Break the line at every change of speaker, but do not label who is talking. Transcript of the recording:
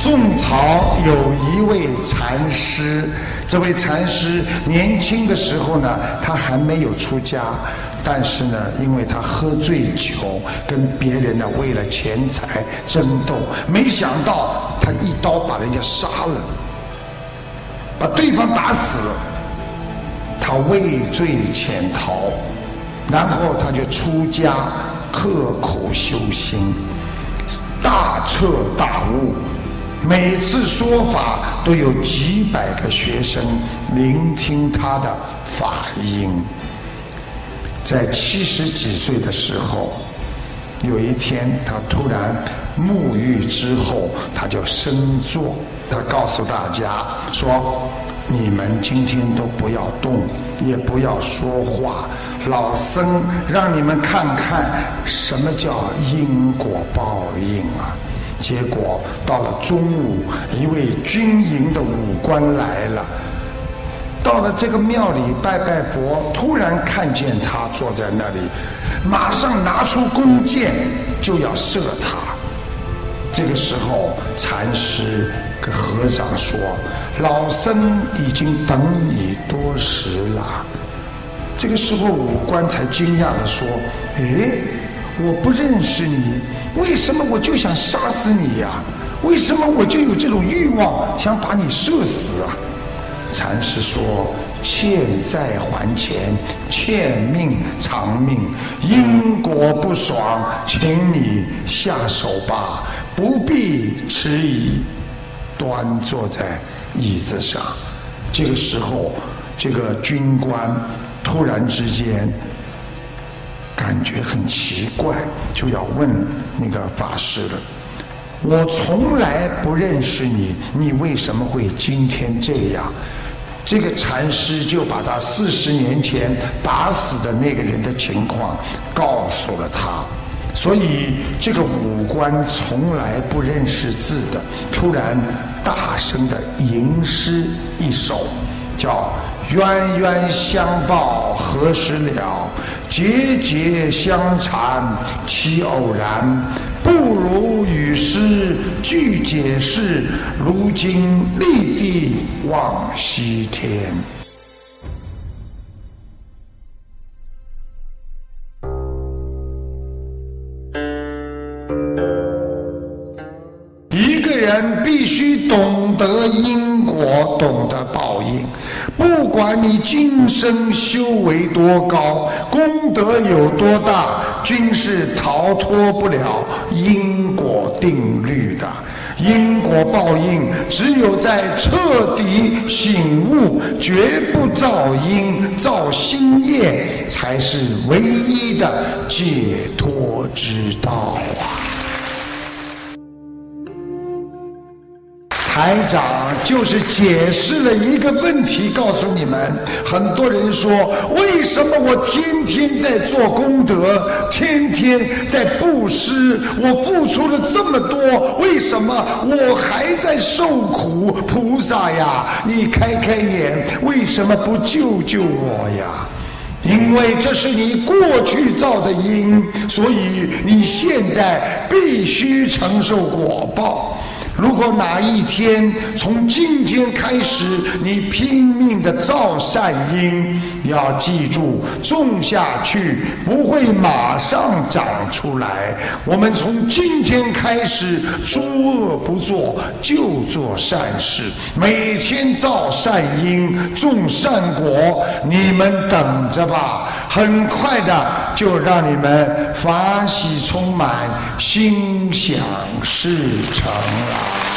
宋朝有一位禅师，这位禅师年轻的时候呢，他还没有出家，但是呢，因为他喝醉酒，跟别人呢为了钱财争斗，没想到他一刀把人家杀了，把对方打死了，他畏罪潜逃，然后他就出家，刻苦修心，大彻大悟。每次说法都有几百个学生聆听他的法音。在70几岁的时候，有一天他突然沐浴之后，他就升座，他告诉大家说：你们今天都不要动，也不要说话，老僧让你们看看什么叫因果报应啊。结果到了中午，一位军营的武官来了，到了这个庙里拜拜佛，突然看见他坐在那里，马上拿出弓箭就要射他。这个时候禅师跟和尚说：老僧已经等你多时了。这个时候武官才惊讶地说：诶，我不认识你，为什么我就想杀死你呀？为什么我就有这种欲望想把你射死啊？禅师说：欠债还钱，欠命偿命，因果不爽，请你下手吧，不必迟疑。端坐在椅子上。这个时候，这个军官突然之间感觉很奇怪，就要问那个法师了：我从来不认识你，你为什么会今天这样？这个禅师就把他40年前打死的那个人的情况告诉了他。所以这个武官从来不认识字的，突然大声的吟诗一首，叫冤冤相报何时了，节节相缠其偶然，不如与诗俱解释，如今立地望西天。一个人必须懂得因果，懂得报应。不管你今生修为多高，功德有多大，均是逃脱不了因果定律的。因果报应，只有在彻底醒悟，绝不造因造新业，才是唯一的解脱之道啊！台长就是解释了一个问题，告诉你们。很多人说，为什么我天天在做功德，天天在布施，我付出了这么多，为什么我还在受苦？菩萨呀，你开开眼，为什么不救救我呀？因为这是你过去造的因，所以你现在必须承受果报。如果哪一天从今天开始你拼命的造善因，要记住，种下去不会马上长出来。我们从今天开始，诸恶不作，就做善事，每天造善因，种善果，你们等着吧，很快的就让你们法喜充满，心想事成了。